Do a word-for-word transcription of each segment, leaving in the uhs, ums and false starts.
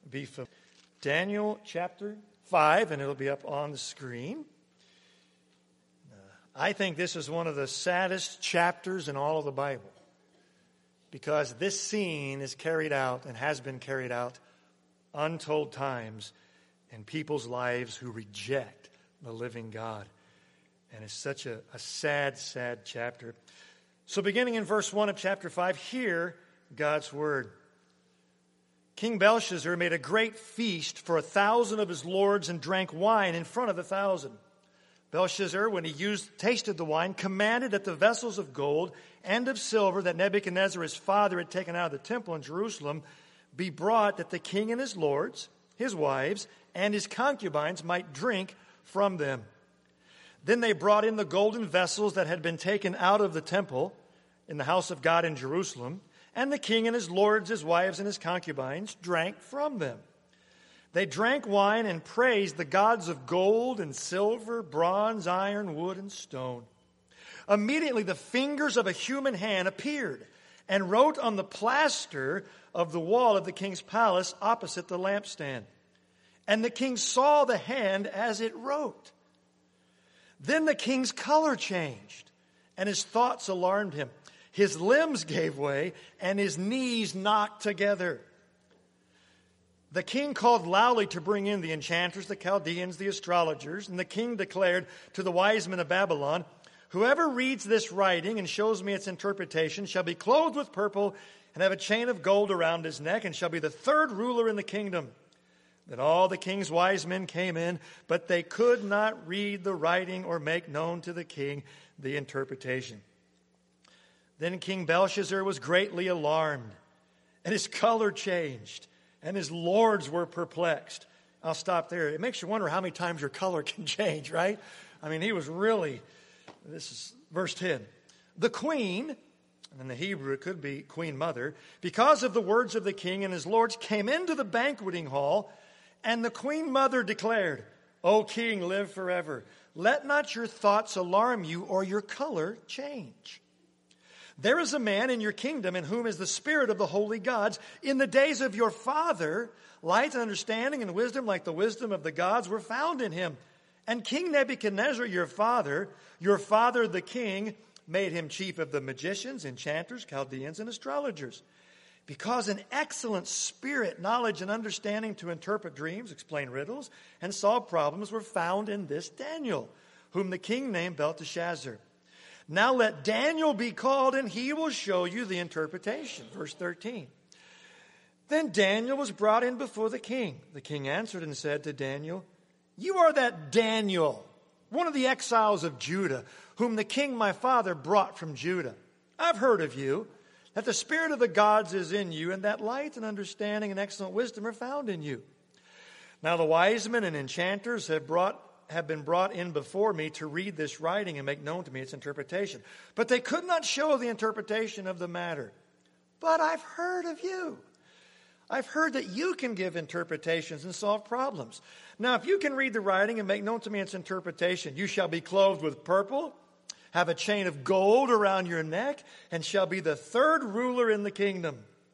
be from Daniel chapter five, and it'll be up on the screen. Uh, I think this is one of the saddest chapters in all of the Bible, because this scene is carried out and has been carried out untold times in people's lives who reject the living God. And it's such a, a sad, sad chapter. So beginning in verse one of chapter five, hear God's word. King Belshazzar made a great feast for a thousand of his lords and drank wine in front of the thousand. Belshazzar, when he used, tasted the wine, commanded that the vessels of gold and of silver that Nebuchadnezzar his father had taken out of the temple in Jerusalem be brought, that the king and his lords, his wives, and his concubines might drink from them. Then they brought in the golden vessels that had been taken out of the temple in the house of God in Jerusalem, and the king and his lords, his wives, and his concubines drank from them. They drank wine and praised the gods of gold and silver, bronze, iron, wood, and stone. Immediately the fingers of a human hand appeared and wrote on the plaster of the wall of the king's palace opposite the lampstand. And the king saw the hand as it wrote. Then the king's color changed, and his thoughts alarmed him. His limbs gave way, and his knees knocked together. The king called loudly to bring in the enchanters, the Chaldeans, the astrologers, and the king declared to the wise men of Babylon, whoever reads this writing and shows me its interpretation shall be clothed with purple and have a chain of gold around his neck and shall be the third ruler in the kingdom. Then all the king's wise men came in, but they could not read the writing or make known to the king the interpretation. Then King Belshazzar was greatly alarmed, and his color changed, and his lords were perplexed. I'll stop there. It makes you wonder how many times your color can change, right? I mean, he was really, this is verse ten. The queen, and in the Hebrew it could be queen mother, because of the words of the king and his lords, came into the banqueting hall, and the queen mother declared, O king, live forever. Let not your thoughts alarm you or your color change. There is a man in your kingdom in whom is the spirit of the holy gods. In the days of your father, light and understanding and wisdom like the wisdom of the gods were found in him. And King Nebuchadnezzar, your father, your father the king, made him chief of the magicians, enchanters, Chaldeans, and astrologers. Because an excellent spirit, knowledge, and understanding to interpret dreams, explain riddles, and solve problems were found in this Daniel, whom the king named Belteshazzar. Now let Daniel be called, and he will show you the interpretation. Verse thirteen. Then Daniel was brought in before the king. The king answered and said to Daniel, You are that Daniel, one of the exiles of Judah, whom the king my father brought from Judah. I've heard of you, that the spirit of the gods is in you, and that light and understanding and excellent wisdom are found in you. Now the wise men and enchanters have brought have been brought in before me to read this writing and make known to me its interpretation. But they could not show the interpretation of the matter. But I've heard of you. I've heard that you can give interpretations and solve problems. Now, if you can read the writing and make known to me its interpretation, you shall be clothed with purple, have a chain of gold around your neck, and shall be the third ruler in the kingdom.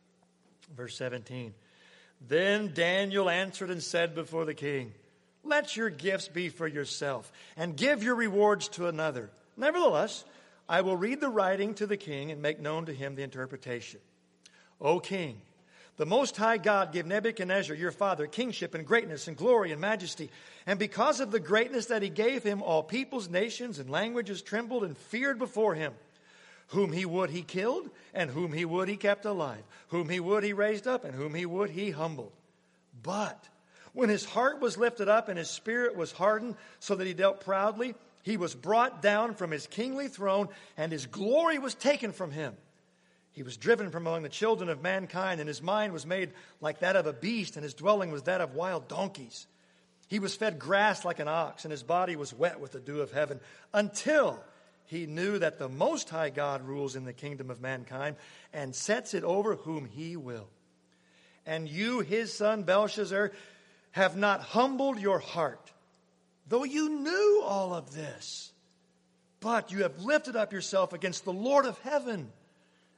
Verse seventeen. Then Daniel answered and said before the king, Let your gifts be for yourself, and give your rewards to another. Nevertheless, I will read the writing to the king and make known to him the interpretation. O king, the Most High God gave Nebuchadnezzar, your father, kingship and greatness and glory and majesty. And because of the greatness that he gave him, all peoples, nations, and languages trembled and feared before him. Whom he would he killed, and whom he would he kept alive. Whom he would he raised up, and whom he would he humbled. But when his heart was lifted up and his spirit was hardened so that he dealt proudly, he was brought down from his kingly throne, and his glory was taken from him. He was driven from among the children of mankind, and his mind was made like that of a beast, and his dwelling was that of wild donkeys. He was fed grass like an ox, and his body was wet with the dew of heaven, until he knew that the Most High God rules in the kingdom of mankind and sets it over whom he will. And you, his son Belshazzar, have not humbled your heart, though you knew all of this. But you have lifted up yourself against the Lord of heaven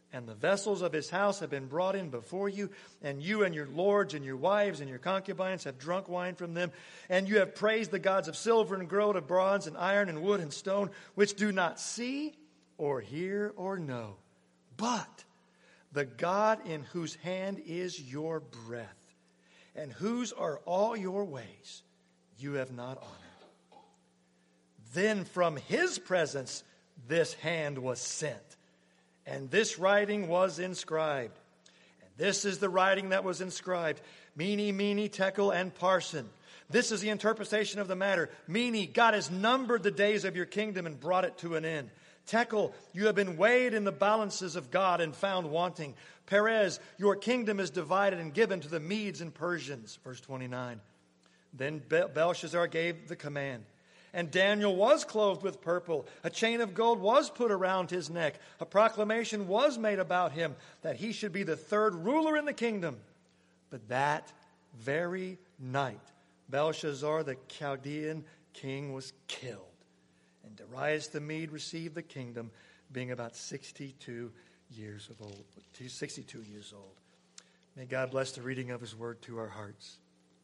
And the vessels of his house have been brought in before you, and you and your lords and your wives and your concubines have drunk wine from them, and you have praised the gods of silver and gold, of bronze and iron and wood and stone, which do not see or hear or know, but the God in whose hand is your breath, and whose are all your ways, you have not honored. Then from his presence this hand was sent, and this writing was inscribed. And this is the writing that was inscribed: Mene, Mene, Tekel, and Parsin. This is the interpretation of the matter. Mene, God has numbered the days of your kingdom and brought it to an end. Tekel, you have been weighed in the balances of God and found wanting. Perez, your kingdom is divided and given to the Medes and Persians. Verse twenty-nine. Then Belshazzar gave the command, and Daniel was clothed with purple. A chain of gold was put around his neck. A proclamation was made about him that he should be the third ruler in the kingdom. But that very night, Belshazzar, the Chaldean king, was killed. And Darius the Mede received the kingdom, being about sixty-two years of old. sixty-two years old. May God bless the reading of his word to our hearts.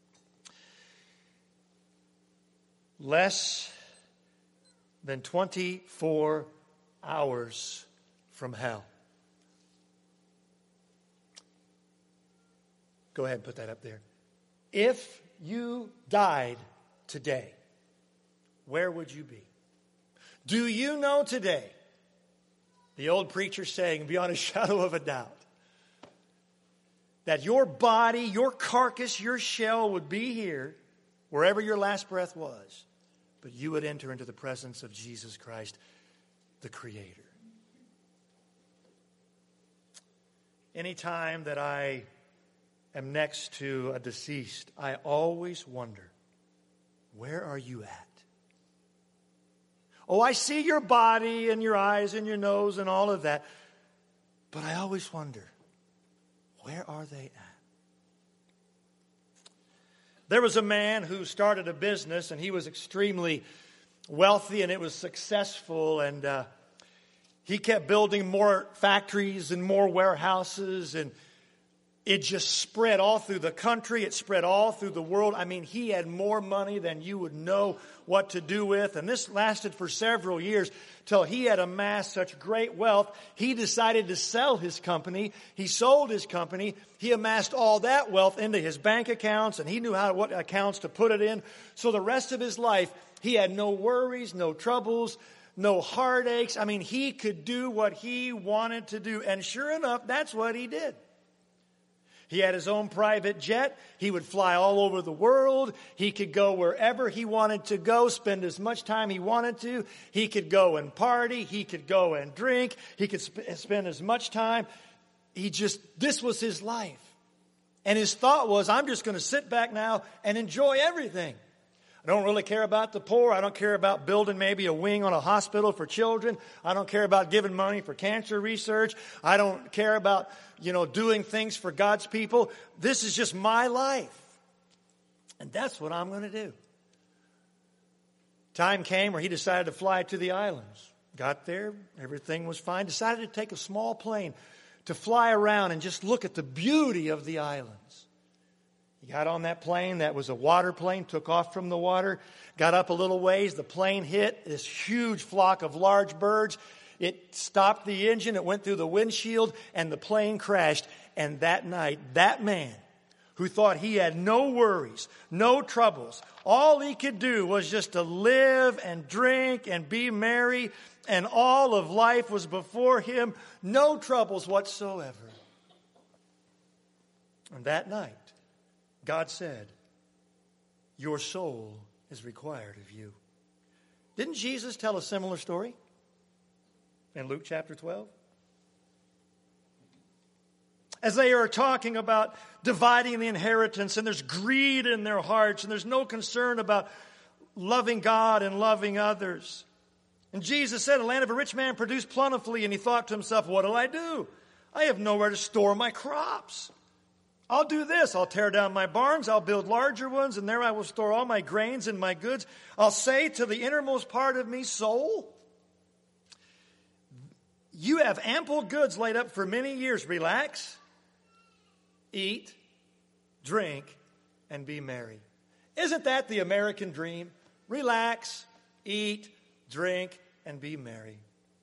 Less than twenty-four hours from hell. Go ahead and put that up there. If you died today, where would you be? Do you know today, the old preacher saying, beyond a shadow of a doubt, that your body, your carcass, your shell would be here, wherever your last breath was, but you would enter into the presence of Jesus Christ, the Creator. Anytime that I am next to a deceased, I always wonder, where are you at? Oh, I see your body and your eyes and your nose and all of that, but I always wonder, where are they at? There was a man who started a business, and he was extremely wealthy, and it was successful, and uh, he kept building more factories and more warehouses, and it just spread all through the country. It spread all through the world. I mean, he had more money than you would know what to do with, and this lasted for several years till he had amassed such great wealth. He decided to sell his company. He sold his company. He amassed all that wealth into his bank accounts, and he knew how what accounts to put it in. So the rest of his life, he had no worries, no troubles, no heartaches. I mean, he could do what he wanted to do, and sure enough, that's what he did. He had his own private jet. He would fly all over the world. He could go wherever he wanted to go, spend as much time he wanted to. He could go and party. He could go and drink. He could sp- spend as much time. He just, this was his life. And his thought was, I'm just going to sit back now and enjoy everything. I don't really care about the poor. I don't care about building maybe a wing on a hospital for children. I don't care about giving money for cancer research. I don't care about, you know, doing things for God's people. This is just my life. And that's what I'm going to do. Time came where he decided to fly to the islands. Got there, everything was fine. Decided to take a small plane to fly around and just look at the beauty of the islands. He got on that plane. That was a water plane, took off from the water, got up a little ways. The plane hit this huge flock of large birds. It stopped the engine. It went through the windshield, and the plane crashed. And that night, that man who thought he had no worries, no troubles, all he could do was just to live and drink and be merry, and all of life was before him, no troubles whatsoever. And that night, God said, your soul is required of you. Didn't Jesus tell a similar story in Luke chapter twelve? As they are talking about dividing the inheritance, and there's greed in their hearts, and there's no concern about loving God and loving others. And Jesus said, the land of a rich man produced plentifully, and he thought to himself, what'll I do? I have nowhere to store my crops. I'll do this. I'll tear down my barns. I'll build larger ones, and there I will store all my grains and my goods. I'll say to the innermost part of me, soul, You have ample goods laid up for many years. Relax, eat, drink, and be merry. Isn't that the American dream? Relax, eat, drink, and be merry.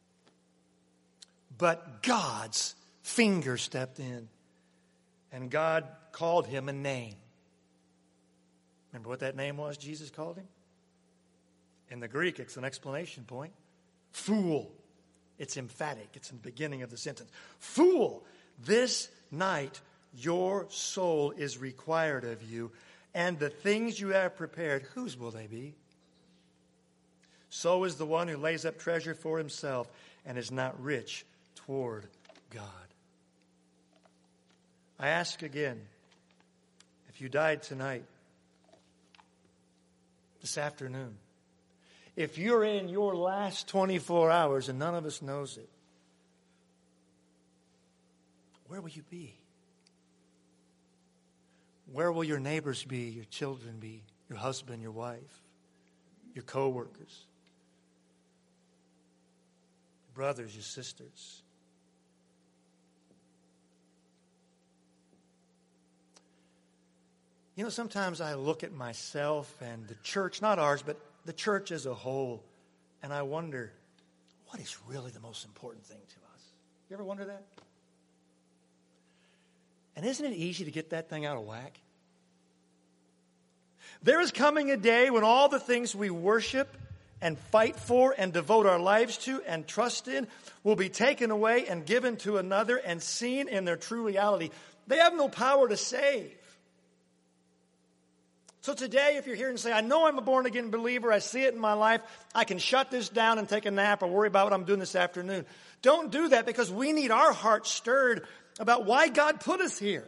But God's finger stepped in, and God called him a name. Remember what that name was Jesus called him? In the Greek, it's an explanation point. Fool. It's emphatic. It's in the beginning of the sentence. Fool, this night your soul is required of you, and the things you have prepared, whose will they be? So is the one who lays up treasure for himself and is not rich toward God. I ask again, if you died tonight, this afternoon, if you're in your last twenty-four hours and none of us knows it, where will you be? Where will your neighbors be, your children be, your husband, your wife, your co-workers, your brothers, your sisters? You know, sometimes I look at myself and the church, not ours, but the church as a whole, and I wonder, what is really the most important thing to us? You ever wonder that? And isn't it easy to get that thing out of whack? There is coming a day when all the things we worship and fight for and devote our lives to and trust in will be taken away and given to another and seen in their true reality. They have no power to save. So today, if you're here and say, I know I'm a born-again believer, I see it in my life, I can shut this down and take a nap or worry about what I'm doing this afternoon. Don't do that, because we need our hearts stirred about why God put us here.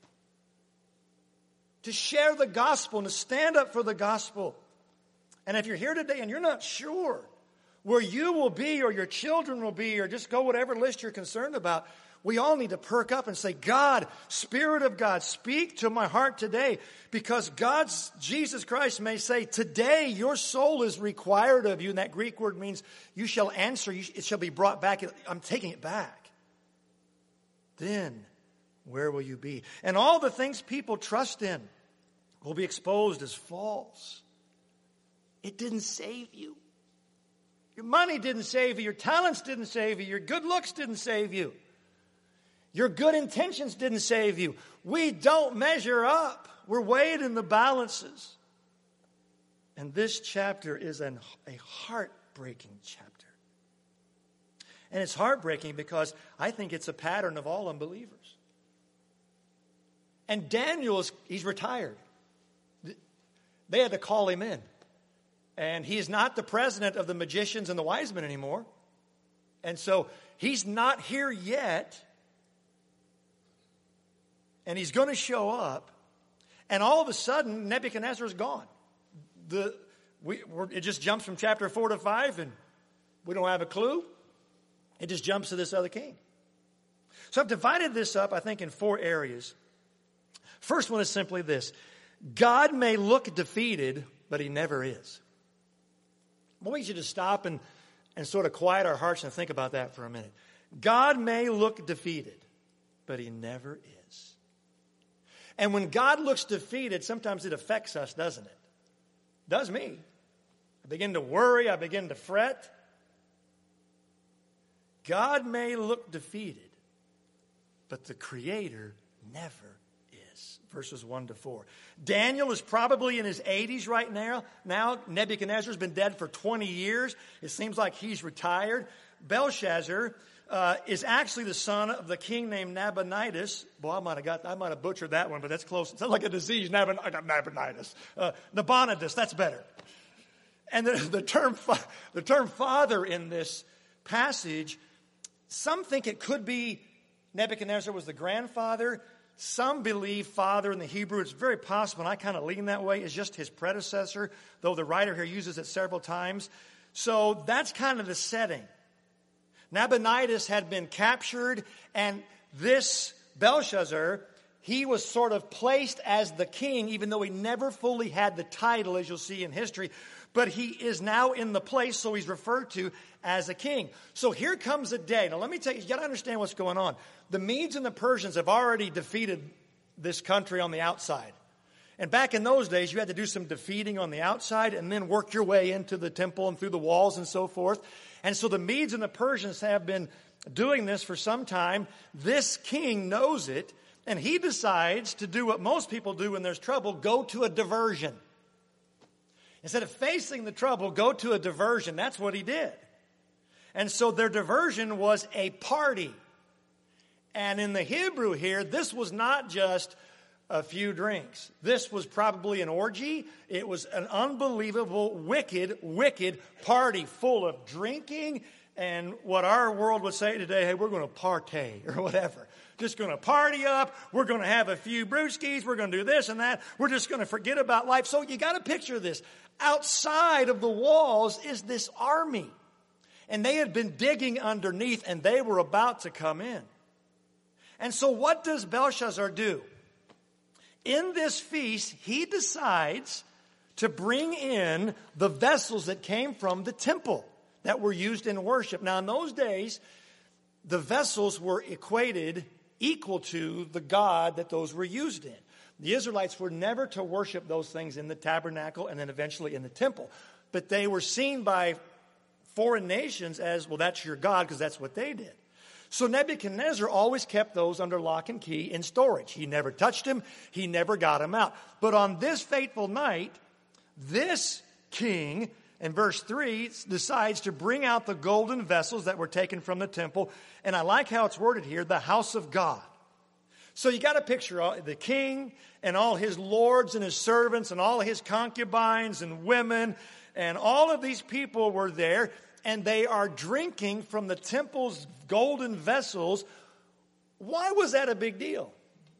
To share the gospel and to stand up for the gospel. And if you're here today and you're not sure where you will be or your children will be, or just go whatever list you're concerned about, we all need to perk up and say, God, Spirit of God, speak to my heart today, because God's Jesus Christ may say, today your soul is required of you. And that Greek word means you shall answer, you, it shall be brought back. I'm taking it back. Then where will you be? And all the things people trust in will be exposed as false. It didn't save you. Your money didn't save you. Your talents didn't save you. Your good looks didn't save you. Your good intentions didn't save you. We don't measure up. We're weighed in the balances. And this chapter is an, a heartbreaking chapter. And it's heartbreaking because I think it's a pattern of all unbelievers. And Daniel, is, he's retired. They had to call him in. And he's not the president of the magicians and the wise men anymore. And so he's not here yet. And he's going to show up, and all of a sudden, Nebuchadnezzar is gone. The, we, we're, it just jumps from chapter four to five, and we don't have a clue. It just jumps to this other king. So I've divided this up, I think, in four areas. First one is simply this. God may look defeated, but he never is. I want you to stop and, and sort of quiet our hearts and think about that for a minute. God may look defeated, but he never is. And when God looks defeated, sometimes it affects us, doesn't it? It does me. I begin to worry. I begin to fret. God may look defeated, but the Creator never is. Verses one to four. Daniel is probably in his eighties right now. Now, Nebuchadnezzar's been dead for twenty years. It seems like he's retired. Belshazzar Uh, is actually the son of the king named Nabonidus. Boy, I might have got, I might have butchered that one, but that's close. It sounds like a disease, Nabon, Nabonidus. Uh, Nabonidus, that's better. And the, the term, the term father in this passage, some think it could be Nebuchadnezzar was the grandfather. Some believe father in the Hebrew, it's very possible, and I kind of lean that way, is just his predecessor, though the writer here uses it several times. So that's kind of the setting. Nabonidus had been captured, and this Belshazzar, he was sort of placed as the king, even though he never fully had the title, as you'll see in history. But he is now in the place, so he's referred to as a king. So here comes a day. Now let me tell you, you got to understand what's going on. The Medes and the Persians have already defeated this country on the outside. And back in those days, you had to do some defeating on the outside and then work your way into the temple and through the walls and so forth. And so the Medes and the Persians have been doing this for some time. This king knows it, and he decides to do what most people do when there's trouble, go to a diversion. Instead of facing the trouble, go to a diversion. That's what he did. And so their diversion was a party. And in the Hebrew here, this was not just a few drinks. This was probably an orgy. It was an unbelievable, wicked, wicked party full of drinking and what our world would say today, hey, we're going to partay or whatever. Just going to party up. We're going to have a few brewskis. We're going to do this and that. We're just going to forget about life. So you got to picture this. Outside of the walls is this army. And they had been digging underneath and they were about to come in. And so what does Belshazzar do? In this feast, he decides to bring in the vessels that came from the temple that were used in worship. Now, in those days, the vessels were equated equal to the God that those were used in. The Israelites were never to worship those things in the tabernacle and then eventually in the temple. But they were seen by foreign nations as, well, that's your God, because that's what they did. So Nebuchadnezzar always kept those under lock and key in storage. He never touched them. He never got them out. But on this fateful night, this king, in verse three, decides to bring out the golden vessels that were taken from the temple. And I like how it's worded here, the house of God. So you got to picture all, the king and all his lords and his servants and all his concubines and women and all of these people were there. And they are drinking from the temple's golden vessels. Why was that a big deal?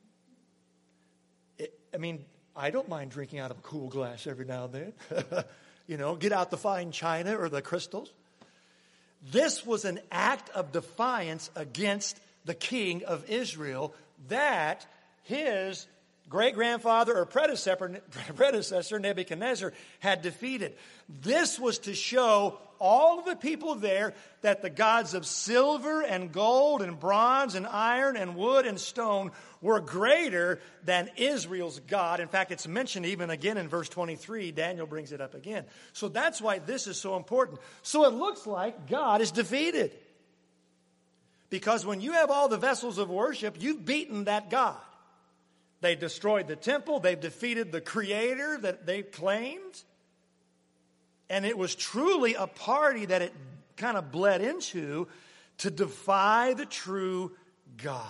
It, I mean, I don't mind drinking out of a cool glass every now and then. You know, get out the fine china or the crystals. This was an act of defiance against the king of Israel that his great-grandfather or predecessor, predecessor Nebuchadnezzar had defeated. This was to show all of the people there that the gods of silver and gold and bronze and iron and wood and stone were greater than Israel's God. In fact, it's mentioned even again in verse twenty-three. Daniel brings it up again. So that's why this is so important. So it looks like God is defeated. Because when you have all the vessels of worship, you've beaten that God. They destroyed the temple. They've defeated the creator that they claimed. And it was truly a party that it kind of bled into to defy the true God.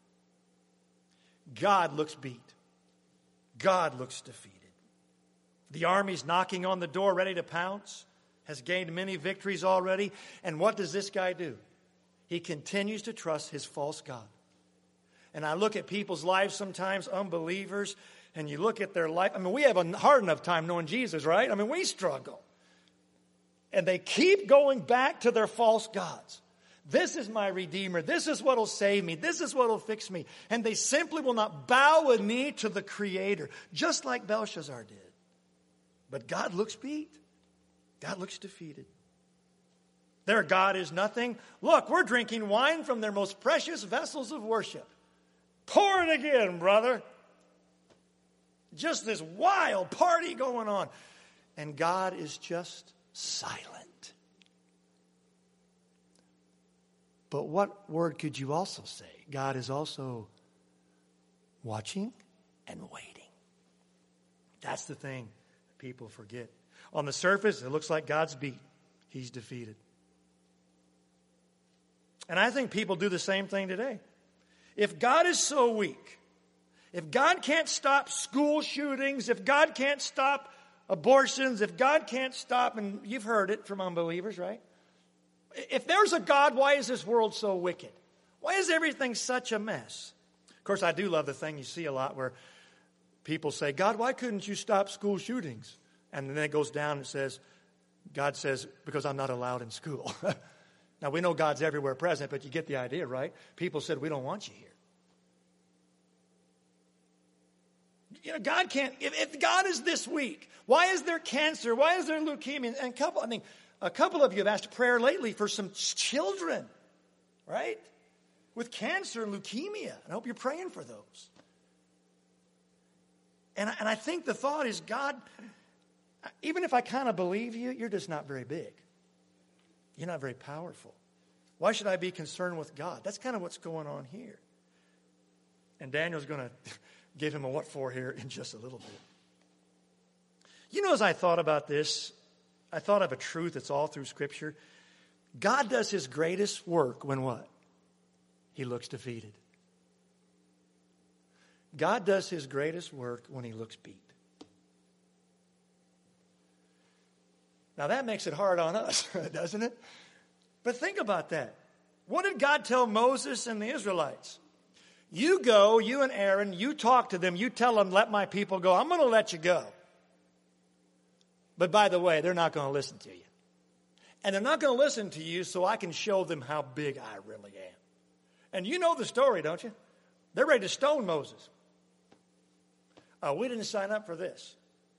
God looks beat. God looks defeated. The army's knocking on the door, ready to pounce, has gained many victories already. And what does this guy do? He continues to trust his false God. And I look at people's lives sometimes, unbelievers, and you look at their life. I mean, we have a hard enough time knowing Jesus, right? I mean, we struggle. And they keep going back to their false gods. This is my Redeemer. This is what will save me. This is what will fix me. And they simply will not bow a knee to the Creator, just like Belshazzar did. But God looks beat. God looks defeated. Their God is nothing. Look, we're drinking wine from their most precious vessels of worship. Pour it again, brother. Just this wild party going on. And God is just silent. But what word could you also say? God is also watching and waiting. That's the thing people forget. On the surface, it looks like God's beat. He's defeated. And I think people do the same thing today. If God is so weak, if God can't stop school shootings, if God can't stop abortions, if God can't stop, and you've heard it from unbelievers, right? If there's a God, why is this world so wicked? Why is everything such a mess? Of course, I do love the thing you see a lot where people say, God, why couldn't you stop school shootings? And then it goes down and says, God says, because I'm not allowed in school. Now, we know God's everywhere present, but you get the idea, right? People said, we don't want you here. You know, God can't, if, if God is this weak, why is there cancer? Why is there leukemia? And a couple, I mean, a couple of you have asked prayer lately for some children, right? With cancer and leukemia. I hope you're praying for those. And, and I think the thought is, God, even if I kind of believe you, you're just not very big. You're not very powerful. Why should I be concerned with God? That's kind of what's going on here. And Daniel's going to give him a what for here in just a little bit. You know, as I thought about this, I thought of a truth that's all through Scripture. God does his greatest work when what? He looks defeated. God does his greatest work when he looks beat. Now that makes it hard on us, doesn't it? But think about that. What did God tell Moses and the Israelites? You go, you and Aaron, you talk to them, you tell them, let my people go. I'm going to let you go. But by the way, they're not going to listen to you. And they're not going to listen to you so I can show them how big I really am. And you know the story, don't you? They're ready to stone Moses. Uh, we didn't sign up for this.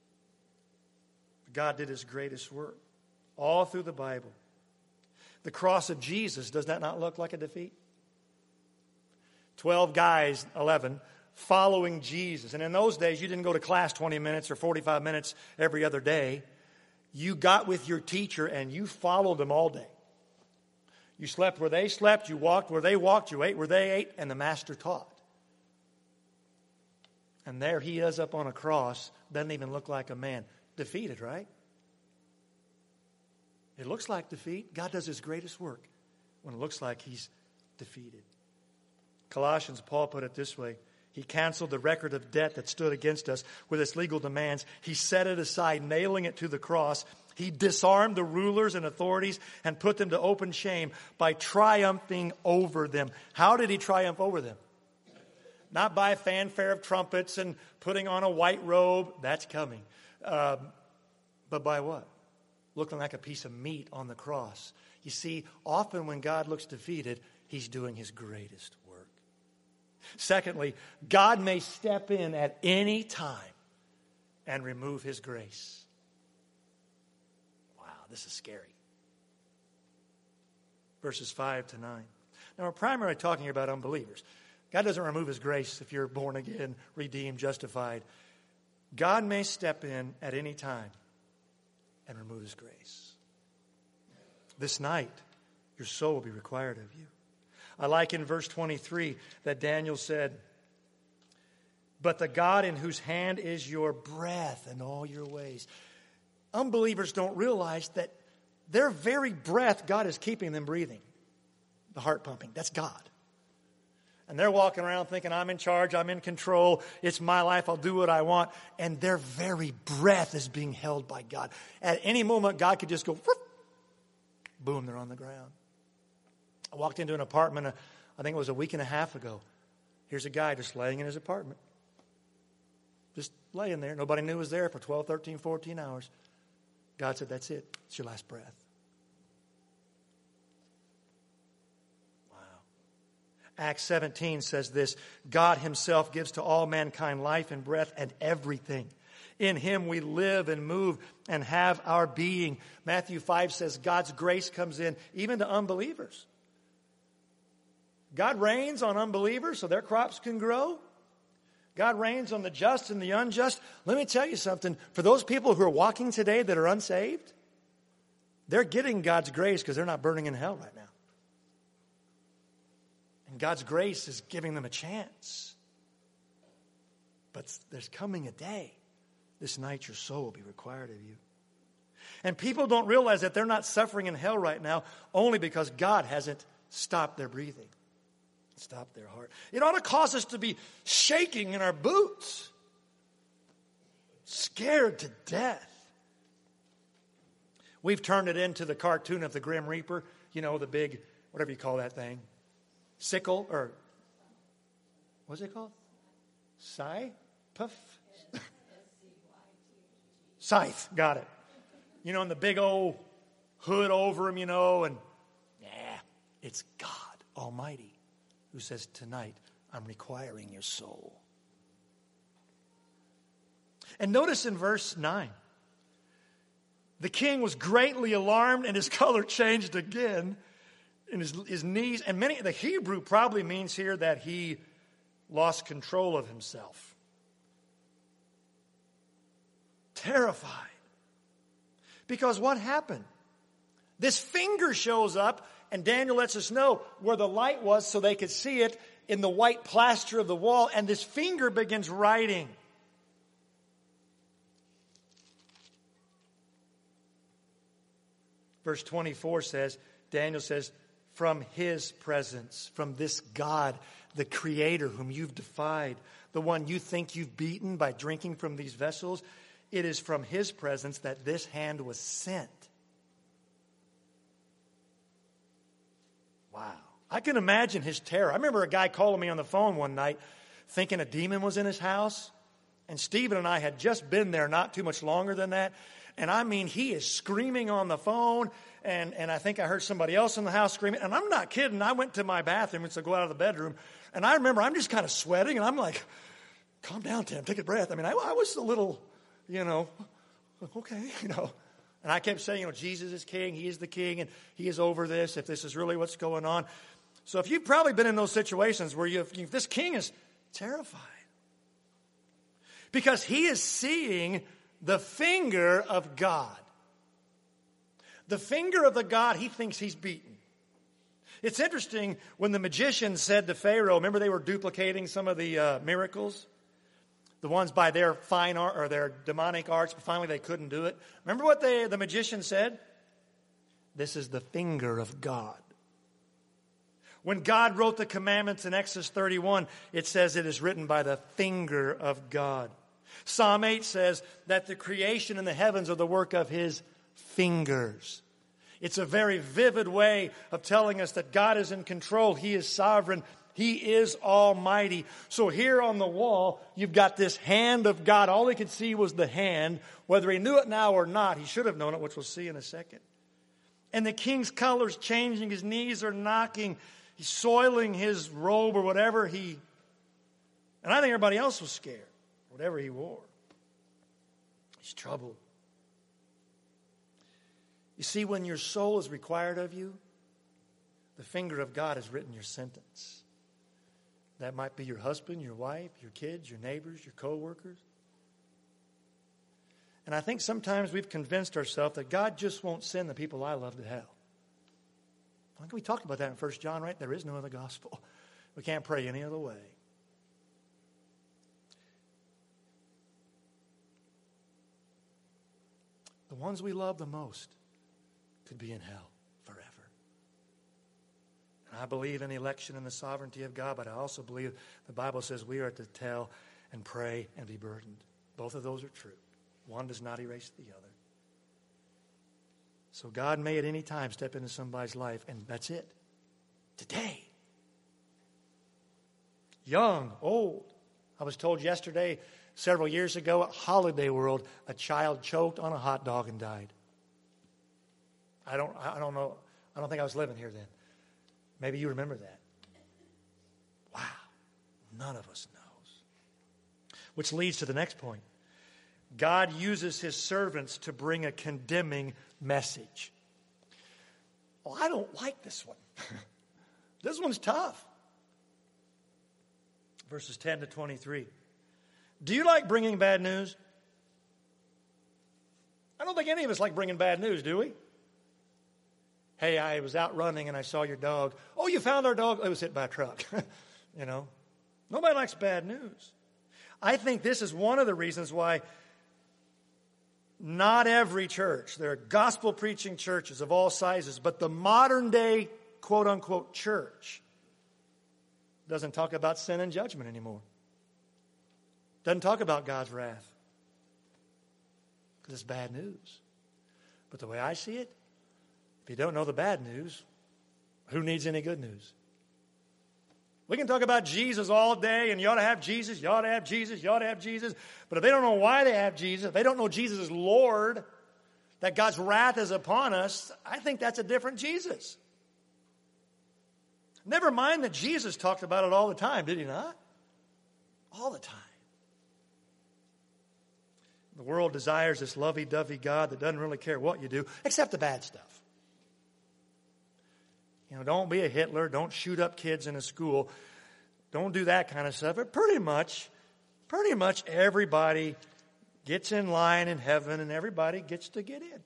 God did his greatest work all through the Bible. The cross of Jesus, does that not look like a defeat? Twelve guys, eleven, following Jesus. And in those days, you didn't go to class twenty minutes or forty-five minutes every other day. You got with your teacher and you followed them all day. You slept where they slept, you walked where they walked, you ate where they ate, and the master taught. And there he is up on a cross, doesn't even look like a man. Defeated, right? It looks like defeat. God does his greatest work when it looks like he's defeated. Colossians, Paul put it this way. He canceled the record of debt that stood against us with its legal demands. He set it aside, nailing it to the cross. He disarmed the rulers and authorities and put them to open shame by triumphing over them. How did he triumph over them? Not by fanfare of trumpets and putting on a white robe. That's coming. Um, but by what? Looking like a piece of meat on the cross. You see, often when God looks defeated, he's doing his greatest work. Secondly, God may step in at any time and remove his grace. Wow, this is scary. Verses five to nine. Now, we're primarily talking about unbelievers. God doesn't remove his grace if you're born again, redeemed, justified. God may step in at any time and remove his grace. This night, your soul will be required of you. I like in verse twenty-three that Daniel said, but the God in whose hand is your breath and all your ways. Unbelievers don't realize that their very breath, God is keeping them breathing. The heart pumping, that's God. And they're walking around thinking, I'm in charge, I'm in control, it's my life, I'll do what I want. And their very breath is being held by God. At any moment, God could just go, whoop, boom, they're on the ground. I walked into an apartment, uh, I think it was a week and a half ago. Here's a guy just laying in his apartment. Just laying there. Nobody knew he was there for twelve, thirteen, fourteen hours. God said, that's it. It's your last breath. Acts seventeen says this, God himself gives to all mankind life and breath and everything. In him we live and move and have our being. Matthew five says God's grace comes in even to unbelievers. God rains on unbelievers so their crops can grow. God rains on the just and the unjust. Let me tell you something. For those people who are walking today that are unsaved, they're getting God's grace because they're not burning in hell right now. And God's grace is giving them a chance. But there's coming a day. This night your soul will be required of you. And people don't realize that they're not suffering in hell right now only because God hasn't stopped their breathing. Stopped their heart. It ought to cause us to be shaking in our boots. Scared to death. We've turned it into the cartoon of the Grim Reaper. You know, the big, whatever you call that thing. Sickle, or what's it called? Scythe? Puff? Scythe, got it. You know, and the big old hood over him, you know, and yeah, it's God Almighty who says, tonight, I'm requiring your soul. And notice in verse nine, the king was greatly alarmed and his color changed again in his, his knees. And many, the Hebrew probably means here that he lost control of himself. Terrified. Because what happened? This finger shows up, and Daniel lets us know where the light was so they could see it in the white plaster of the wall, and this finger begins writing. Verse twenty-four says, Daniel says, from his presence, from this God, the Creator whom you've defied, the one you think you've beaten by drinking from these vessels, it is from his presence that this hand was sent. Wow. I can imagine his terror. I remember a guy calling me on the phone one night thinking a demon was in his house. And Stephen and I had just been there not too much longer than that. And I mean, he is screaming on the phone. And, and I think I heard somebody else in the house screaming. And I'm not kidding. I went to my bathroom to go out of the bedroom. And I remember I'm just kind of sweating. And I'm like, calm down, Tim. Take a breath. I mean, I, I was a little, you know, okay, you know. And I kept saying, you know, Jesus is king. He is the king. And he is over this, if this is really what's going on. So if you've probably been in those situations where you, this king is terrified. Because he is seeing the finger of God. The finger of the God he thinks he's beaten. It's interesting when the magician said to Pharaoh, remember they were duplicating some of the uh, miracles? The ones by their fine art or their demonic arts, but finally they couldn't do it. Remember what they, the magician said? This is the finger of God. When God wrote the commandments in Exodus thirty-one, it says it is written by the finger of God. Psalm eight says that the creation in the heavens are the work of his fingers. It's a very vivid way of telling us that God is in control. He is sovereign. He is almighty. So here on the wall, you've got this hand of God. All he could see was the hand. Whether he knew it now or not, he should have known it, which we'll see in a second. And the king's color's changing. His knees are knocking. He's soiling his robe or whatever he... And I think everybody else was scared. Whatever he wore. He's troubled. You see, when your soul is required of you, the finger of God has written your sentence. That might be your husband, your wife, your kids, your neighbors, your co-workers. And I think sometimes we've convinced ourselves that God just won't send the people I love to hell. I think we talked about that in First John, right? There is no other gospel. We can't pray any other way. The ones we love the most could be in hell forever. And I believe in the election and the sovereignty of God, but I also believe the Bible says we are to tell and pray and be burdened. Both of those are true. One does not erase the other. So God may at any time step into somebody's life, and that's it. Today. Young, old. I was told yesterday, several years ago at Holiday World, a child choked on a hot dog and died. I don't, I don't know. I don't think I was living here then. Maybe you remember that. Wow. None of us knows. Which leads to the next point. God uses his servants to bring a condemning message. Well, I don't like this one. This one's tough. Verses ten to twenty-three. Do you like bringing bad news? I don't think any of us like bringing bad news, do we? Hey, I was out running and I saw your dog. Oh, you found our dog? It was hit by a truck. You know, nobody likes bad news. I think this is one of the reasons why not every church, there are gospel preaching churches of all sizes, but the modern day quote unquote church doesn't talk about sin and judgment anymore. Doesn't talk about God's wrath. Because it's bad news. But the way I see it, if you don't know the bad news, who needs any good news? We can talk about Jesus all day, and you ought to have Jesus, you ought to have Jesus, you ought to have Jesus. But if they don't know why they have Jesus, if they don't know Jesus is Lord, that God's wrath is upon us, I think that's a different Jesus. Never mind that Jesus talked about it all the time, did he not? All the time. The world desires this lovey-dovey God that doesn't really care what you do, except the bad stuff. You know, don't be a Hitler. Don't shoot up kids in a school. Don't do that kind of stuff. But pretty much, pretty much everybody gets in line in heaven and everybody gets to get in.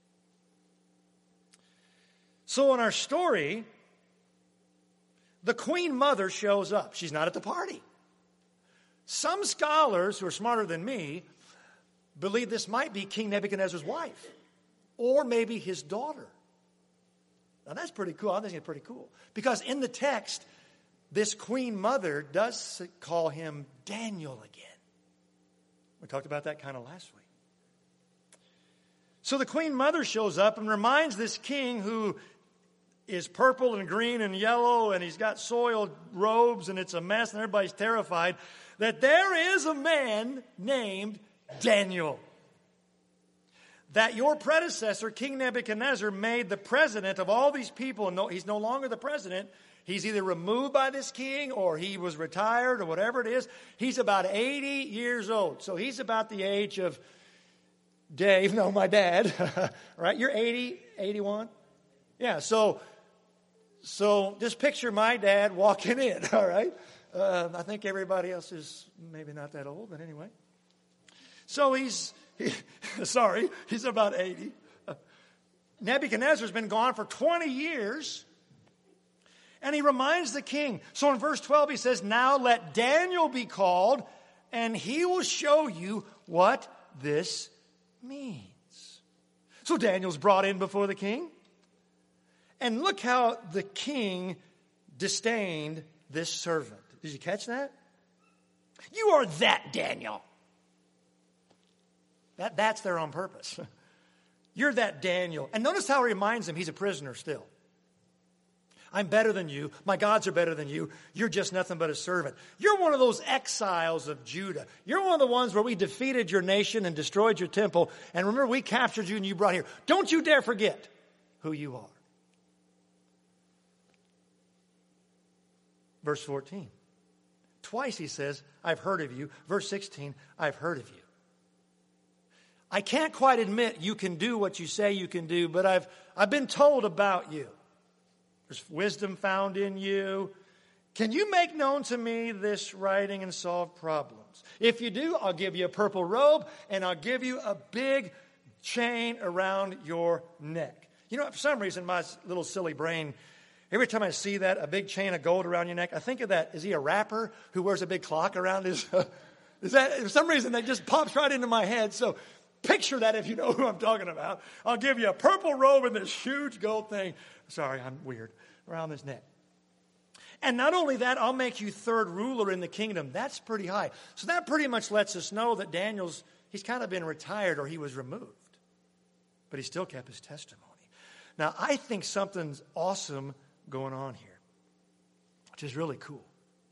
So in our story, the Queen Mother shows up. She's not at the party. Some scholars who are smarter than me believe this might be King Nebuchadnezzar's wife or maybe his daughter. Now that's pretty cool. I think it's pretty cool. Because in the text, this Queen Mother does call him Daniel again. We talked about that kind of last week. So the Queen Mother shows up and reminds this king, who is purple and green and yellow, and he's got soiled robes, and it's a mess, and everybody's terrified, that there is a man named Daniel. That your predecessor, King Nebuchadnezzar, made the president of all these people, and no, he's no longer the president. He's either removed by this king or he was retired or whatever it is. He's about eighty years old. So he's about the age of Dave, no, my dad, right? You're eighty, eighty-one? Yeah, so so just picture my dad walking in, all right? Uh, I think everybody else is maybe not that old, but anyway. So he's, he, sorry, he's about eighty. Uh, Nebuchadnezzar's been gone for twenty years. And he reminds the king. So in verse twelve he says, now let Daniel be called, and he will show you what this means. So Daniel's brought in before the king. And look how the king disdained this servant. Did you catch that? You are that Daniel. That, that's there on purpose. You're that Daniel. And notice how he reminds him he's a prisoner still. I'm better than you. My gods are better than you. You're just nothing but a servant. You're one of those exiles of Judah. You're one of the ones where we defeated your nation and destroyed your temple. And remember, we captured you and you brought here. Don't you dare forget who you are. Verse fourteen. Twice he says, I've heard of you. Verse sixteen, I've heard of you. I can't quite admit you can do what you say you can do, but I've, I've been told about you. There's wisdom found in you. Can you make known to me this writing and solve problems? If you do, I'll give you a purple robe and I'll give you a big chain around your neck. You know, for some reason, my little silly brain, every time I see that, a big chain of gold around your neck, I think of that. Is he a rapper who wears a big clock around his... is that, for some reason, that just pops right into my head. So picture that if you know who I'm talking about. I'll give you a purple robe and this huge gold thing. Sorry, I'm weird. Around his neck. And not only that, I'll make you third ruler in the kingdom. That's pretty high. So that pretty much lets us know that Daniel's, he's kind of been retired or he was removed. But he still kept his testimony. Now, I think something's awesome going on here, which is really cool.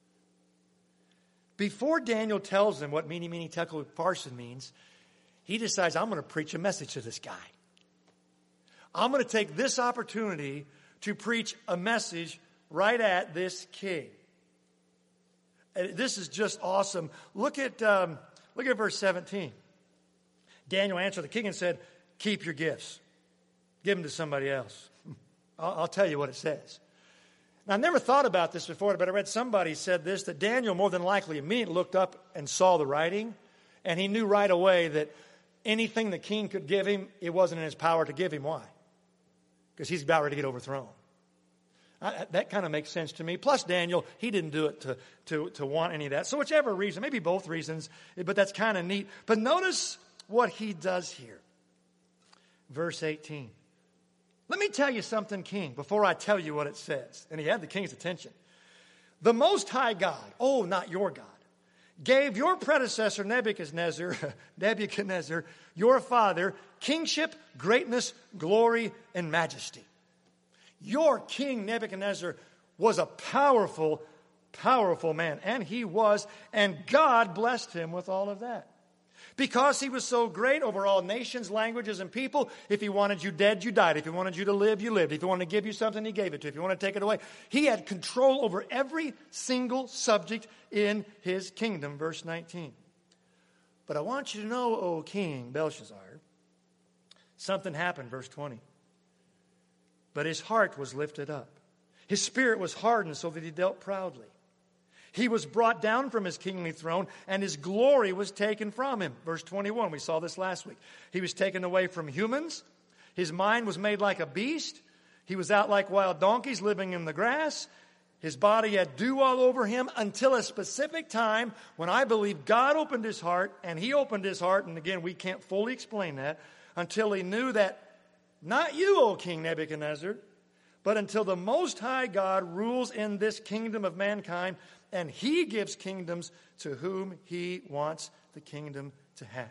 Before Daniel tells them what mene, mene, tekel, upharsin means, he decides, I'm going to preach a message to this guy. I'm going to take this opportunity to preach a message right at this king. And this is just awesome. Look at um, look at verse seventeen. Daniel answered the king and said, keep your gifts. Give them to somebody else. I'll, I'll tell you what it says. Now, I never thought about this before, but I read somebody said this, that Daniel more than likely immediately looked up and saw the writing, and he knew right away that anything the king could give him, it wasn't in his power to give him. Why? Because he's about ready to get overthrown. I, that kind of makes sense to me. Plus, Daniel, he didn't do it to, to, to want any of that. So whichever reason, maybe both reasons, but that's kind of neat. But notice what he does here. Verse eighteen. Let me tell you something, king, before I tell you what it says. And he had the king's attention. The Most High God, oh, not your God, gave your predecessor Nebuchadnezzar, Nebuchadnezzar, your father, kingship, greatness, glory, and majesty. Your king Nebuchadnezzar was a powerful, powerful man. And he was, and God blessed him with all of that. Because he was so great over all nations, languages, and people, if he wanted you dead, you died. If he wanted you to live, you lived. If he wanted to give you something, he gave it to you. If he wanted to take it away, he had control over every single subject in his kingdom. Verse nineteen. But I want you to know, O King Belshazzar, something happened, verse twenty. But his heart was lifted up. His spirit was hardened so that he dealt proudly. He was brought down from his kingly throne, and his glory was taken from him. Verse twenty-one, we saw this last week. He was taken away from humans. His mind was made like a beast. He was out like wild donkeys living in the grass. His body had dew all over him until a specific time when I believe God opened his heart, and he opened his heart, and again, we can't fully explain that, until he knew that not you, O King Nebuchadnezzar, but until the Most High God rules in this kingdom of mankind, and he gives kingdoms to whom he wants the kingdom to have.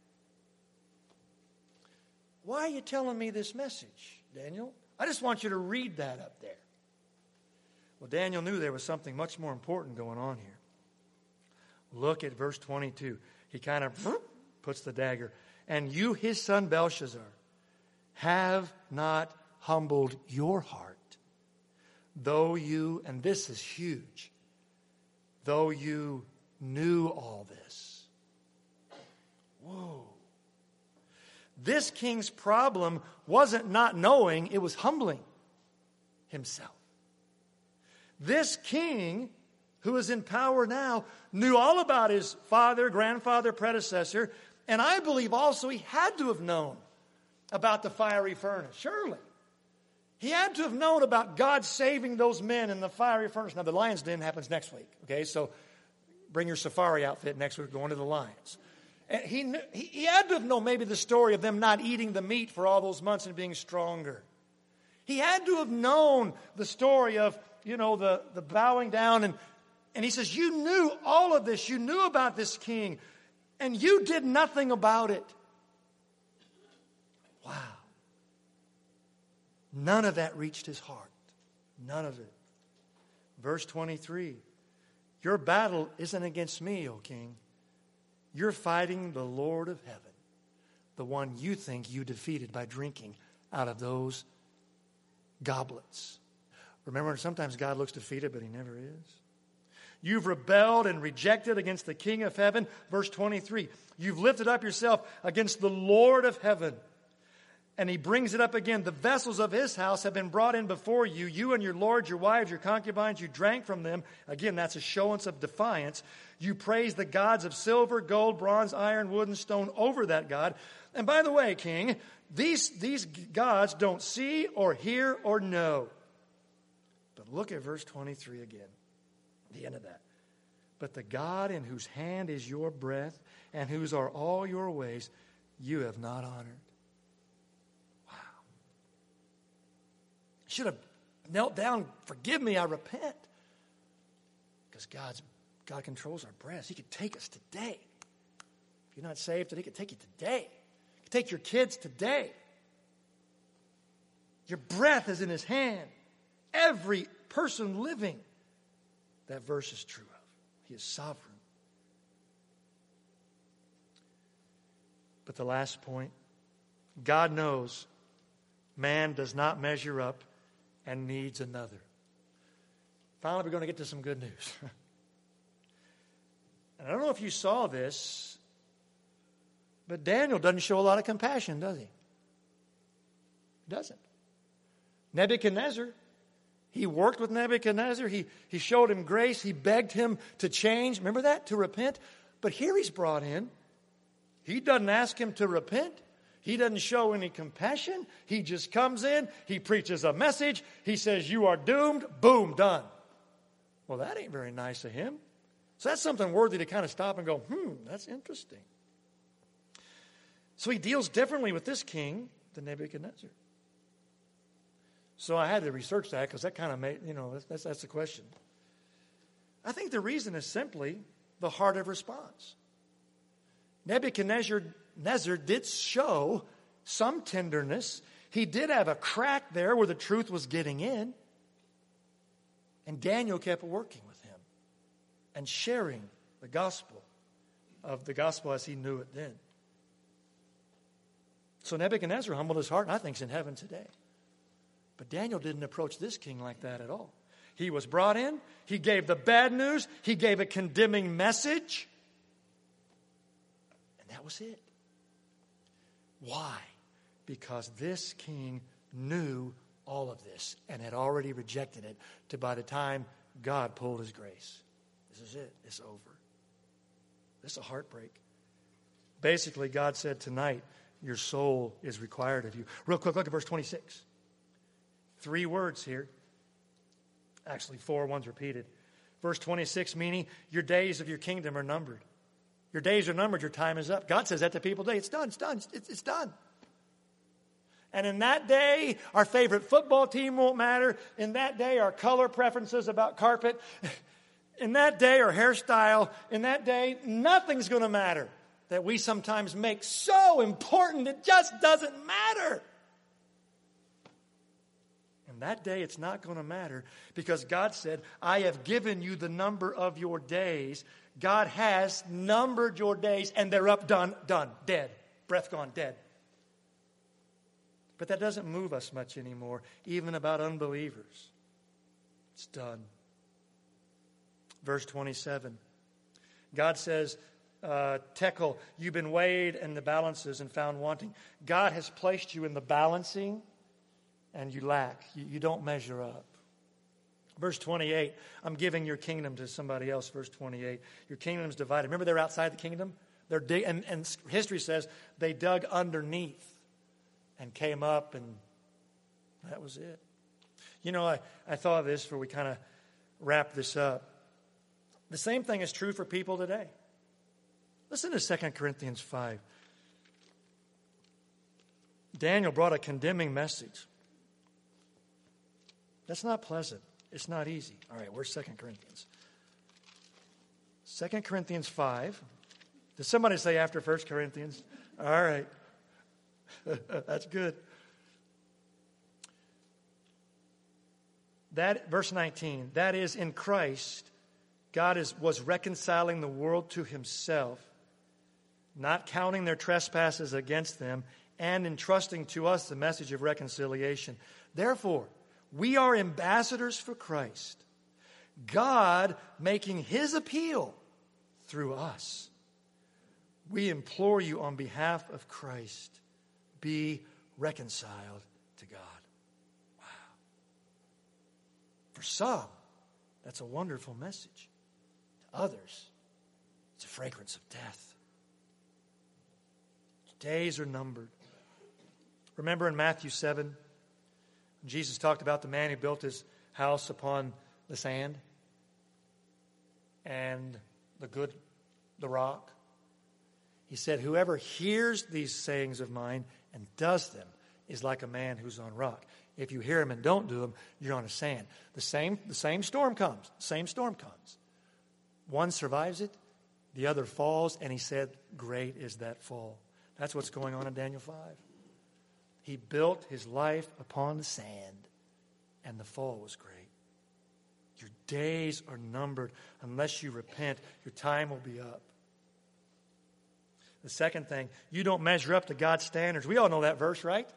Why are you telling me this message, Daniel? I just want you to read that up there. Well, Daniel knew there was something much more important going on here. Look at verse twenty-two. He kind of puts the dagger. And you, his son Belshazzar, have not humbled your heart, though you, and this is huge, though you knew all this. Whoa. This king's problem wasn't not knowing, it was humbling himself. This king, who is in power now, knew all about his father, grandfather, predecessor, and I believe also he had to have known about the fiery furnace, surely. He had to have known about God saving those men in the fiery furnace. Now, the lion's den happens next week, okay? So bring your safari outfit next week, going to the lions. And he, knew, he, he had to have known maybe the story of them not eating the meat for all those months and being stronger. He had to have known the story of, you know, the, the bowing down. And, and he says, you knew all of this. You knew about this king. And you did nothing about it. Wow. None of that reached his heart. None of it. Verse twenty-three. Your battle isn't against me, O king. You're fighting the Lord of heaven, the one you think you defeated by drinking out of those goblets. Remember, sometimes God looks defeated, but he never is. You've rebelled and rejected against the King of heaven. Verse twenty-three. You've lifted up yourself against the Lord of heaven. And he brings it up again. The vessels of his house have been brought in before you. You and your lords, your wives, your concubines, you drank from them. Again, that's a showance of defiance. You praise the gods of silver, gold, bronze, iron, wood, and stone over that God. And by the way, king, these, these gods don't see or hear or know. But look at verse twenty-three again. The end of that. But the God in whose hand is your breath and whose are all your ways, you have not honored. Wow. Should have knelt down, forgive me, I repent. Because God's God controls our breaths. He could take us today. If you're not saved, he could take you today. He could take your kids today. Your breath is in his hand. Every person living. That verse is true of. He is sovereign. But the last point, God knows man does not measure up and needs another. Finally, we're going to get to some good news. And I don't know if you saw this, but Daniel doesn't show a lot of compassion, does he? He doesn't. Nebuchadnezzar, he worked with Nebuchadnezzar. He, he showed him grace. He begged him to change. Remember that? To repent. But here he's brought in. He doesn't ask him to repent. He doesn't show any compassion. He just comes in. He preaches a message. He says, you are doomed. Boom, done. Well, that ain't very nice of him. So that's something worthy to kind of stop and go, hmm, that's interesting. So he deals differently with this king than Nebuchadnezzar. So I had to research that because that kind of made, you know, that's, that's, that's the question. I think the reason is simply the heart of response. Nebuchadnezzar Nebuchadnezzar did show some tenderness. He did have a crack there where the truth was getting in. And Daniel kept working with him and sharing the gospel of the gospel as he knew it then. So Nebuchadnezzar humbled his heart, and I think he's in heaven today. But Daniel didn't approach this king like that at all. He was brought in. He gave the bad news. He gave a condemning message. That was it. Why? Because this king knew all of this and had already rejected it to by the time God pulled his grace. This is it. It's over. This is a heartbreak. Basically, God said, tonight, your soul is required of you. Real quick, look at verse twenty-six. Three words here. Actually, four, one's repeated. Verse twenty-six, meaning your days of your kingdom are numbered. Your days are numbered, your time is up. God says that to people today. It's done, it's done, it's, it's done. And in that day, our favorite football team won't matter. In that day, our color preferences about carpet. In that day, our hairstyle. In that day, nothing's going to matter. That we sometimes make so important, it just doesn't matter. And that day, it's not going to matter because God said, I have given you the number of your days. God has numbered your days, and they're up, done, done, dead. Breath gone, dead. But that doesn't move us much anymore, even about unbelievers. It's done. Verse twenty-seven. God says, uh, Tekel, you've been weighed in the balances and found wanting. God has placed you in the balancing, and you lack. You, you don't measure up. Verse twenty-eight, I'm giving your kingdom to somebody else. Verse twenty-eight, your kingdom's divided. Remember, they're outside the kingdom? They're dig- and, and history says they dug underneath and came up, and that was it. You know, I, I thought of this before we kind of wrap this up. The same thing is true for people today. Listen to Second Corinthians five. Daniel brought a condemning message. That's not pleasant. It's not easy. All right, where's Second Corinthians? Second Corinthians five. Did somebody say after First Corinthians? All right. That's good. That verse nineteen, that is, in Christ, God is, was reconciling the world to himself, not counting their trespasses against them, and entrusting to us the message of reconciliation. Therefore, we are ambassadors for Christ, God making his appeal through us. We implore you on behalf of Christ, be reconciled to God. Wow. For some, that's a wonderful message. To others, it's a fragrance of death. Days are numbered. Remember in Matthew seven, Jesus talked about the man who built his house upon the sand and the good, the rock. He said, whoever hears these sayings of mine and does them is like a man who's on rock. If you hear them and don't do them, you're on a sand. The same, the same storm comes. The same storm comes. One survives it, the other falls, and he said, great is that fall. That's what's going on in Daniel five. He built his life upon the sand, and the fall was great. Your days are numbered. Unless you repent, your time will be up. The second thing, you don't measure up to God's standards. We all know that verse, right?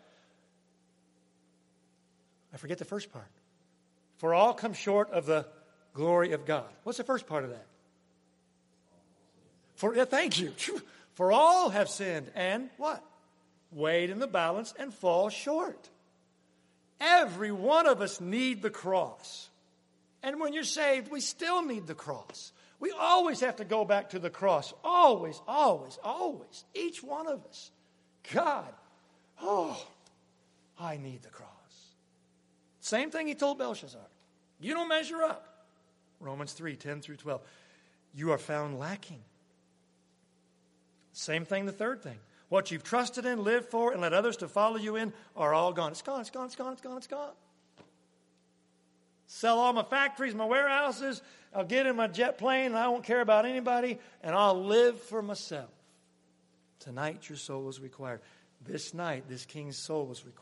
I forget the first part. For all come short of the glory of God. What's the first part of that? For yeah, thank you. For all have sinned and what? Weighed in the balance and fall short. Every one of us need the cross. And when you're saved, we still need the cross. We always have to go back to the cross. Always, always, always. Each one of us. God, oh, I need the cross. Same thing he told Belshazzar. You don't measure up. Romans three, ten through twelve. You are found lacking. Same thing, the third thing. What you've trusted in, lived for, and let others to follow you in are all gone. It's gone, it's gone, it's gone, it's gone, it's gone. Sell all my factories, my warehouses. I'll get in my jet plane, and I won't care about anybody, and I'll live for myself. Tonight, your soul is required. This night, this king's soul was required.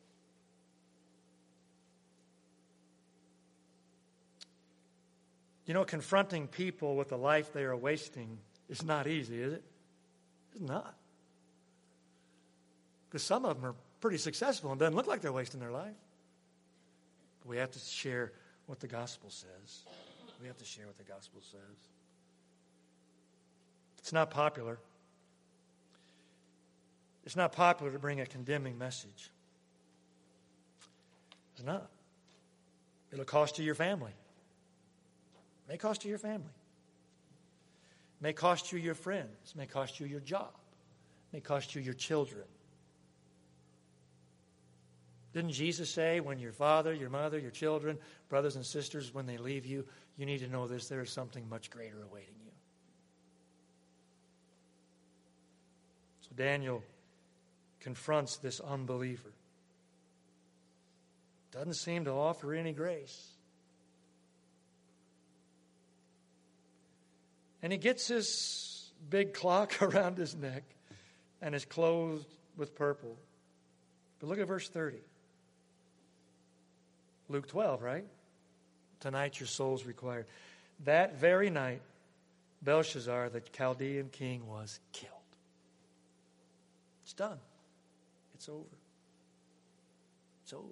You know, confronting people with the life they are wasting is not easy, is it? It's not. Because some of them are pretty successful and doesn't look like they're wasting their life. But we have to share what the gospel says. We have to share what the gospel says. It's not popular. It's not popular to bring a condemning message. It's not. It'll cost you your family. It may cost you your family. It may cost you your friends. It may cost you your job. It may cost you your children. Didn't Jesus say, when your father, your mother, your children, brothers and sisters, when they leave you, you need to know this, there is something much greater awaiting you. So Daniel confronts this unbeliever. Doesn't seem to offer any grace. And he gets his big clock around his neck and is clothed with purple. But look at verse thirty. Luke twelve, right? Tonight your soul's required. That very night, Belshazzar, the Chaldean king, was killed. It's done. It's over. It's over.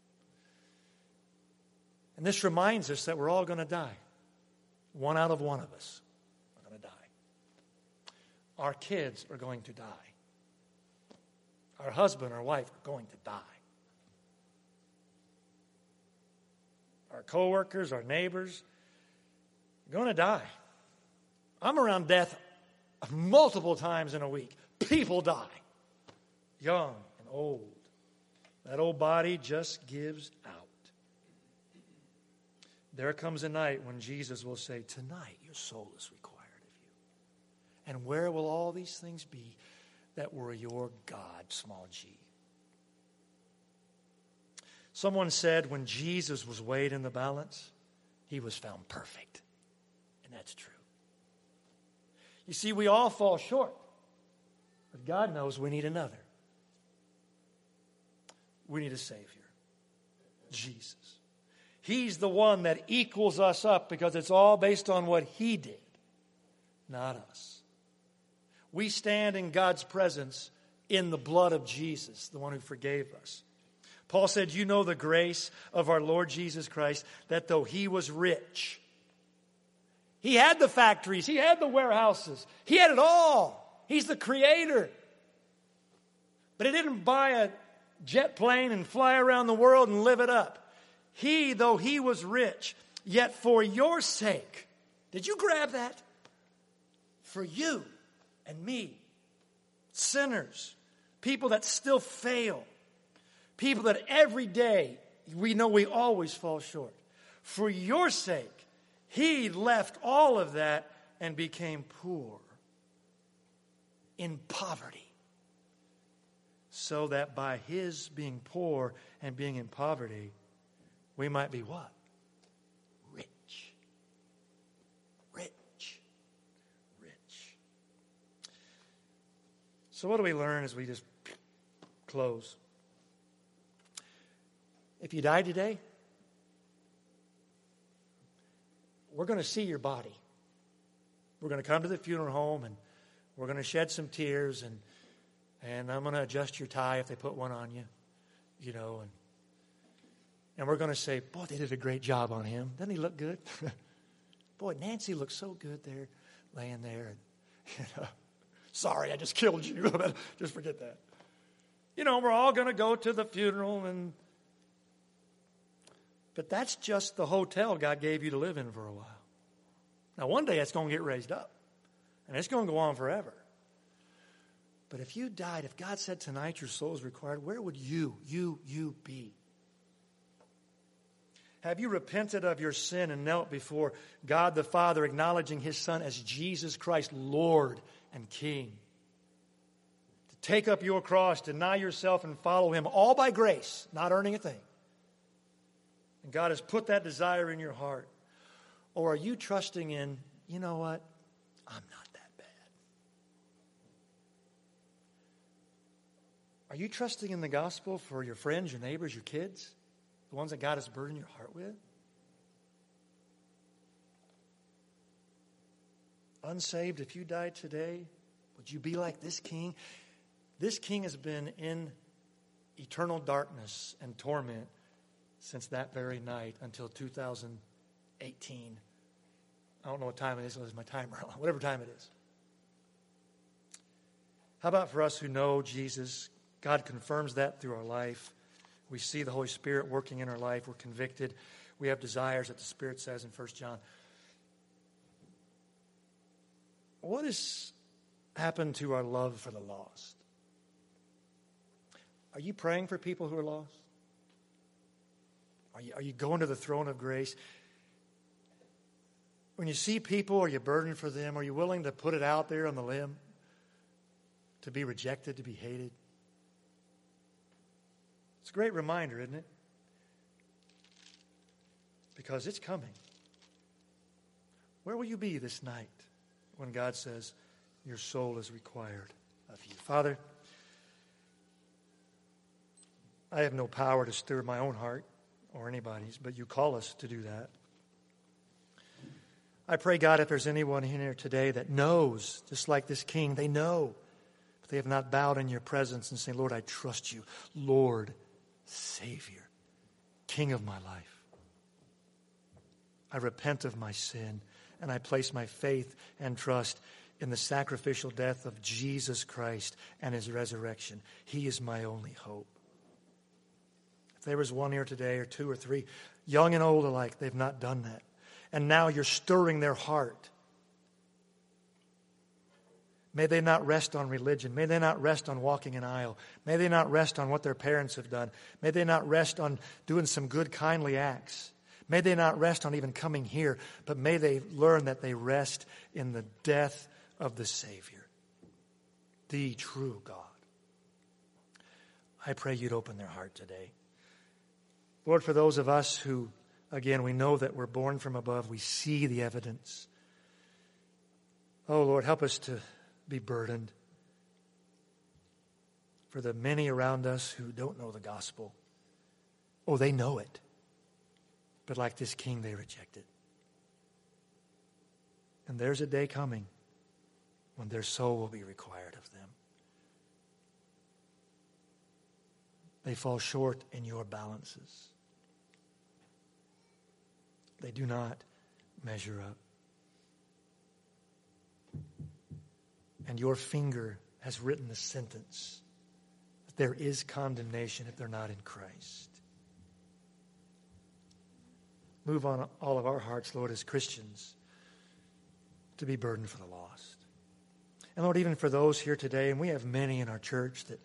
And this reminds us that we're all going to die. One out of one of us are going to die. Our kids are going to die. Our husband or wife are going to die. Our coworkers, our neighbors are going to die. I'm around death multiple times in a week. People die. Young and old. That old body just gives out. There comes a night when Jesus will say, tonight your soul is required of you. And where will all these things be that were your God, small g? Someone said when Jesus was weighed in the balance, he was found perfect. And that's true. You see, we all fall short. But God knows we need another. We need a Savior. Jesus. He's the one that equals us up because it's all based on what He did, not us. We stand in God's presence in the blood of Jesus, the one who forgave us. Paul said, you know the grace of our Lord Jesus Christ, that though He was rich, He had the factories, He had the warehouses, He had it all. He's the Creator. But He didn't buy a jet plane and fly around the world and live it up. He, though He was rich, yet for your sake, did you grab that? For you and me, sinners, people that still fail, people that every day we know we always fall short. For your sake, He left all of that and became poor, in poverty, so that by His being poor and being in poverty, we might be what? Rich. Rich. Rich. So what do we learn as we just close? If you die today, we're going to see your body. We're going to come to the funeral home and we're going to shed some tears and and I'm going to adjust your tie if they put one on you, you know, and And we're going to say, boy, they did a great job on him. Doesn't he look good? Boy, Nancy looks so good there, laying there. And, you know, sorry, I just killed you. Just forget that. You know, we're all going to go to the funeral. and But that's just the hotel God gave you to live in for a while. Now, one day it's going to get raised up. And it's going to go on forever. But if you died, if God said tonight your soul is required, where would you, you, you be? Have you repented of your sin and knelt before God the Father, acknowledging His Son as Jesus Christ, Lord and King? To take up your cross, deny yourself, and follow Him, all by grace, not earning a thing. And God has put that desire in your heart. Or are you trusting in, you know what? I'm not that bad. Are you trusting in the gospel for your friends, your neighbors, your kids? The ones that God has burdened your heart with? Unsaved, if you died today, would you be like this king? This king has been in eternal darkness and torment since that very night until two thousand eighteen. I don't know what time it is. It's my timer. Whatever time it is. How about for us who know Jesus? God confirms that through our life. We see the Holy Spirit working in our life. We're convicted. We have desires that the Spirit says in First John. What has happened to our love for the lost? Are you praying for people who are lost? Are you, are you going to the throne of grace? When you see people, are you burdened for them? Are you willing to put it out there on the limb? To be rejected, to be hated? It's a great reminder, isn't it? Because it's coming. Where will you be this night when God says your soul is required of you? Father, I have no power to stir my own heart or anybody's, but you call us to do that. I pray, God, if there's anyone in here today that knows, just like this king, they know, but they have not bowed in your presence and say, Lord, I trust you. Lord, Savior, King of my life. I repent of my sin, and I place my faith and trust in the sacrificial death of Jesus Christ and his resurrection. He is my only hope. If there was one here today, or two or three, young and old alike, they've not done that. And now you're stirring their heart. May they not rest on religion. May they not rest on walking an aisle. May they not rest on what their parents have done. May they not rest on doing some good, kindly acts. May they not rest on even coming here, but may they learn that they rest in the death of the Savior, the true God. I pray you'd open their heart today. Lord, for those of us who, again, we know that we're born from above, we see the evidence. Oh, Lord, help us to be burdened for the many around us who don't know the gospel. Oh, they know it. But like this king, they reject it. And there's a day coming when their soul will be required of them. They fall short in your balances. They do not measure up. And your finger has written the sentence that there is condemnation if they're not in Christ. Move on all of our hearts, Lord, as Christians, to be burdened for the lost. And Lord, even for those here today, and we have many in our church that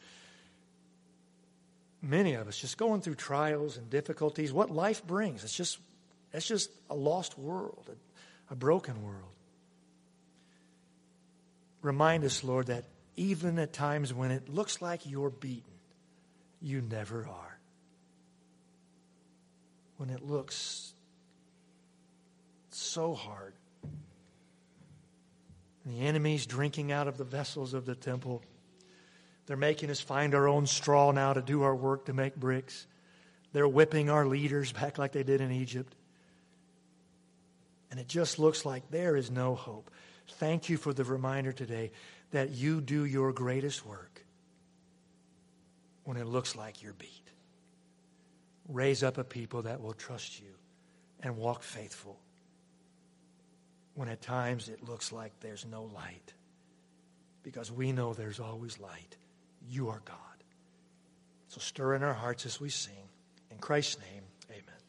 many of us just going through trials and difficulties, what life brings. It's just, it's just a lost world, a, a broken world. Remind us, Lord, that even at times when it looks like you're beaten, you never are. When it looks so hard, and the enemy's drinking out of the vessels of the temple. They're making us find our own straw now to do our work to make bricks. They're whipping our leaders back like they did in Egypt. And it just looks like there is no hope. Thank you for the reminder today that you do your greatest work when it looks like you're beat. Raise up a people that will trust you and walk faithful when at times it looks like there's no light. Because we know there's always light. You are God. So stir in our hearts as we sing. In Christ's name, amen.